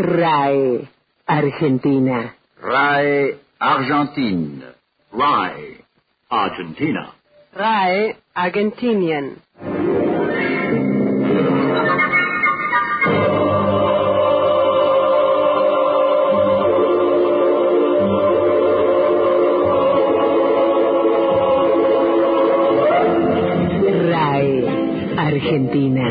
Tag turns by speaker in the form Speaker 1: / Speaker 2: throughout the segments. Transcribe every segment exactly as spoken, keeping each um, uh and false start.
Speaker 1: RAI Argentina.
Speaker 2: RAI Argentine. RAI Argentina.
Speaker 1: RAI Argentinien. RAI Argentina.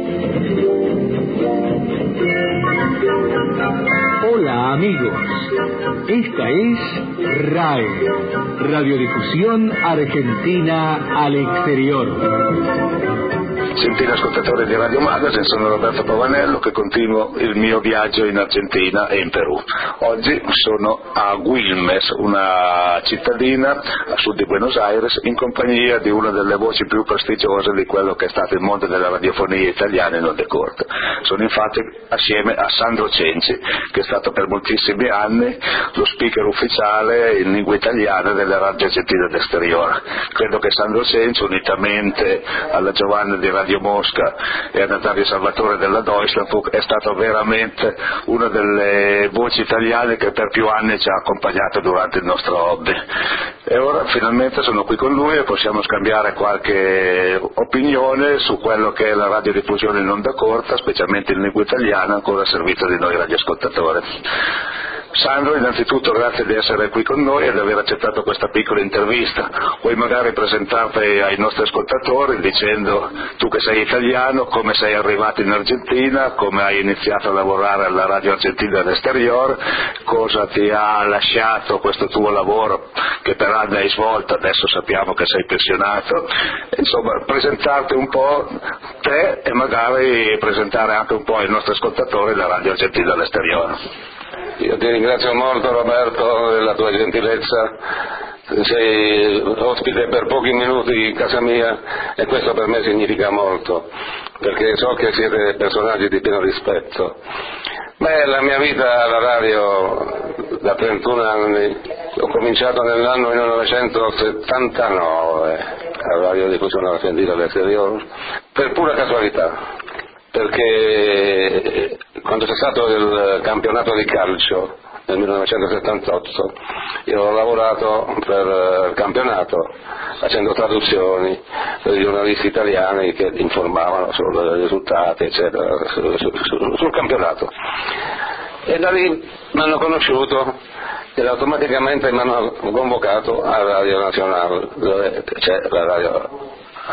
Speaker 3: Hola amigos, esta es RAI, Radiodifusión Argentina al exterior.
Speaker 4: Gentili ascoltatori di Radio Magazine, sono Roberto Pavanello che continuo il mio viaggio in Argentina e in Perù. Oggi sono a Quilmes, una cittadina a sud di Buenos Aires, in compagnia di una delle voci più prestigiose di quello che è stato il mondo della radiofonia italiana in onde corte. Sono infatti assieme a Sandro Cenci, che è stato per moltissimi anni lo speaker ufficiale in lingua italiana della Radio Argentina d'Esteriore. Credo che Sandro Cenci, unitamente alla Giovanna di Radio Mosca e a Natalia Salvatore della Deutschlandfunk, è stato veramente una delle voci italiane che per più anni ci ha accompagnato durante il nostro hobby. E ora finalmente sono qui con lui e possiamo scambiare qualche opinione su quello che è la radiodiffusione in onda corta, specialmente in lingua italiana, ancora a servizio di noi radioascoltatori. Sandro, innanzitutto grazie di essere qui con noi e di aver accettato questa piccola intervista. Vuoi magari presentarti ai nostri ascoltatori dicendo, tu che sei italiano, come sei arrivato in Argentina, come hai iniziato a lavorare alla Radio Argentina d'Esterior, cosa ti ha lasciato questo tuo lavoro che per anni hai svolto, adesso sappiamo che sei pensionato, insomma presentarti un po' te e magari presentare anche un po' ai nostri ascoltatori la Radio Argentina d'Esterior.
Speaker 5: Io ti ringrazio molto Roberto della tua gentilezza, sei ospite per pochi minuti in casa mia e questo per me significa molto, perché so che siete personaggi di pieno rispetto. Beh, la mia vita alla radio da trentuno anni, ho cominciato nell'anno millenovecentosettantanove alla radiodiffusione Argentina d'Esterior per pura casualità, perché quando c'è stato il campionato di calcio nel millenovecentosettantotto io ho lavorato per il campionato facendo traduzioni per i giornalisti italiani che informavano sui risultati eccetera sul, sul, sul campionato, e da lì mi hanno conosciuto ed automaticamente mi hanno convocato alla Radio Nazionale, dove c'è la radio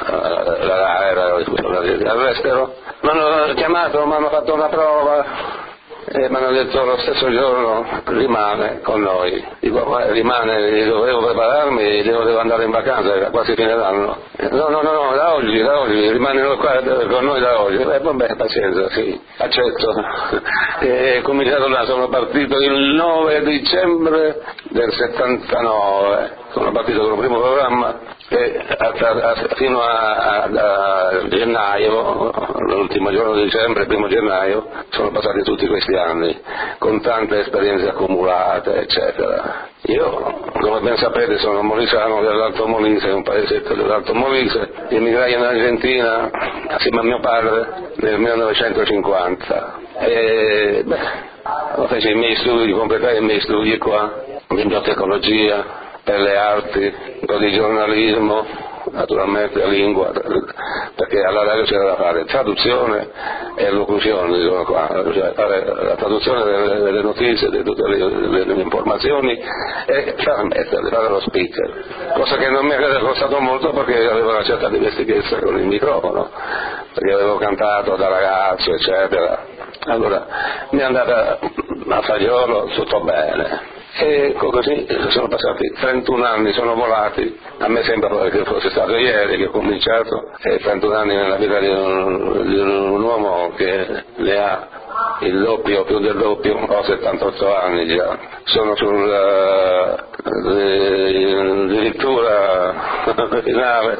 Speaker 5: la RAI, la diffusione all'estero. Mi hanno chiamato, mi hanno fatto una prova e mi hanno detto lo stesso giorno rimane con noi. Dico, rimane, dovevo prepararmi, devo, devo andare in vacanza, era quasi fine d'anno. No, no, no, no, da oggi, da oggi, rimane qua con noi da oggi. Eh, vabbè, pazienza, sì, accetto. E cominciato là, sono partito il nove dicembre del settantanove, sono partito con il primo programma e a, a, fino a, a, a gennaio, l'ultimo giorno di dicembre, primo gennaio, sono passati tutti questi anni, con tante esperienze accumulate, eccetera. Io, come ben sapete, sono molisano dell'Alto Molise, un paesetto dell'Alto Molise, emigrai in Argentina assieme a mio padre nel millenovecentocinquanta e beh, feci i miei studi, completai i miei studi qua, bibliotecologia, per le arti, un po' di giornalismo, naturalmente la lingua, perché alla radio c'era da fare traduzione e locuzione, diciamo qua, cioè fare la traduzione delle, delle notizie, di tutte le, le, le informazioni e trasmetterle, fare lo speaker, cosa che non mi era costato molto perché avevo una certa dimestichezza con il microfono, perché avevo cantato da ragazzo, eccetera. Allora mi è andata a fagiolo tutto bene. E così sono passati trentuno anni, sono volati, a me sembra che fosse stato ieri che ho cominciato, e trentuno anni nella vita di un, di un uomo che ne ha il doppio, più del doppio, ho settantotto anni già, sono sul uh, addirittura finale,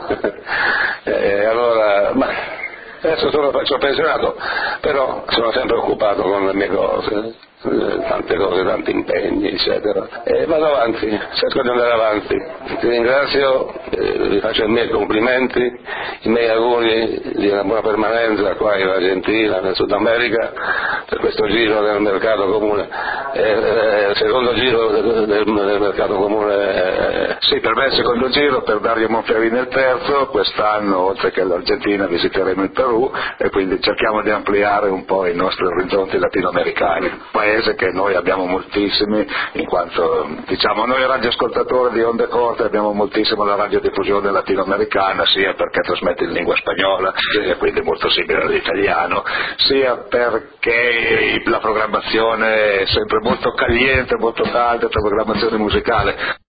Speaker 5: e allora, beh, adesso sono, faccio pensionato, però sono sempre occupato con le mie cose. tante cose, tanti impegni, eccetera. E vado avanti, cerco di andare avanti. Ti ringrazio, eh, vi faccio i miei complimenti, i miei auguri di una buona permanenza qua in Argentina, nel Sud America, per questo giro del mercato comune. Eh, eh, secondo giro del, del, del mercato comune. Eh.
Speaker 4: Sì, per me è il secondo giro, per Dario Monferrini è il terzo. Quest'anno, oltre che l'Argentina, visiteremo il Perù e quindi cerchiamo di ampliare un po' i nostri orizzonti latinoamericani, paese che noi abbiamo moltissimi, in quanto diciamo noi radioascoltatori di onde corte abbiamo moltissimo la radiodiffusione latinoamericana, sia perché trasmette in lingua spagnola e quindi molto simile all'italiano, sia perché la programmazione è sempre molto caliente, molto calda, la programmazione musicale.